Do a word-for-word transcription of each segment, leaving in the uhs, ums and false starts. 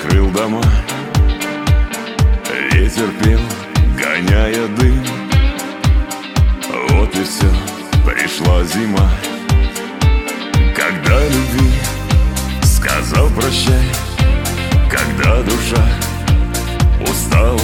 накрыл дома. Ветер пел, гоняя дым. Вот и все, пришла зима. Когда любви сказал прощай, когда душа устала,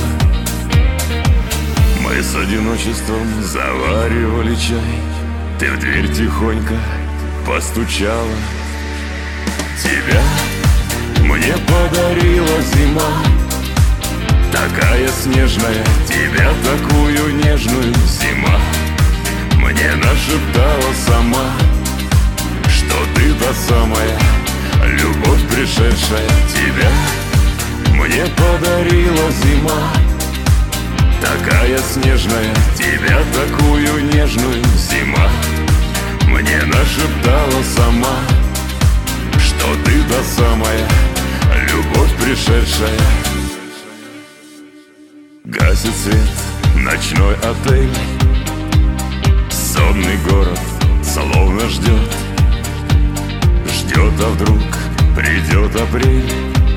мы с одиночеством заваривали чай. Ты в дверь тихонько постучала. Тебя мне подарила зима, такая снежная, тебя такую нежную. Зима мне нашептала сама, что ты та самая любовь пришедшая. Тебя мне подарила зима, такая снежная, тебя такую нежную. Зима мне нашептала сама, что ты та самая любовь пришедшая. Гасит свет ночной отель, сонный город словно ждет. Ждет, а вдруг придет апрель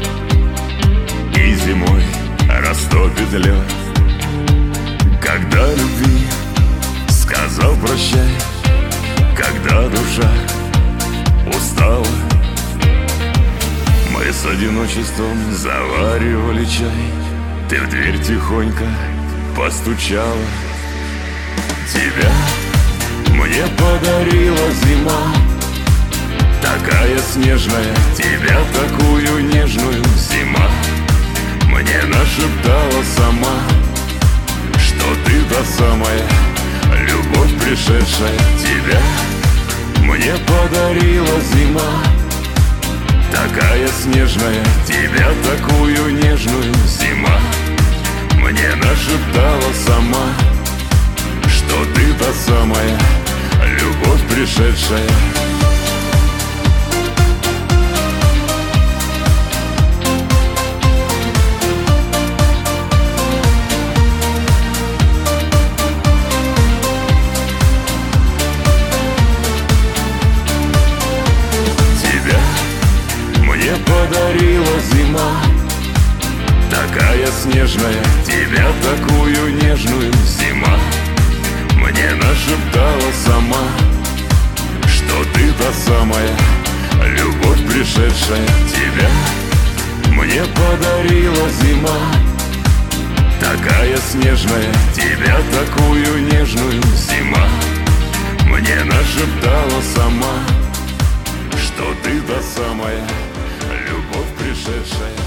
и зимой растопит лед. Когда любви сказал прощай, когда душа устала, мы с одиночеством заваривали чай. Ты в дверь тихонько постучала. Тебя мне подарила зима, такая снежная, тебя такую нежную. Зима мне нашептала сама, что ты та самая любовь пришедшая. Тебя мне подарила зима, такая снежная, тебя такую нежную. Зима мне нашептала сама, что ты та самая любовь пришедшая. Подарила зима, такая снежная, тебя такую нежную. Зима мне нашептала сама, что ты та самая любовь пришедшая. Тебя мне подарила зима, такая снежная, тебя такую нежную. Зима мне нашептала сама, что ты та самая любовь пришедшая.